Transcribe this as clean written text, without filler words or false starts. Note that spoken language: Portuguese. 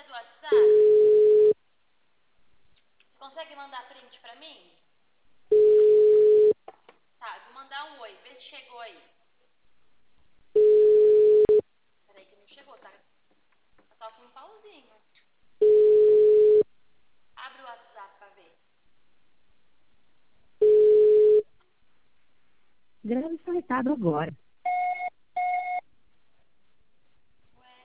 do WhatsApp? Você consegue mandar print pra mim? Tá, vou mandar um oi. Vê se chegou aí. Peraí que não chegou, tá? Só com um pauzinho. Abre o WhatsApp pra ver. Grave seletado agora.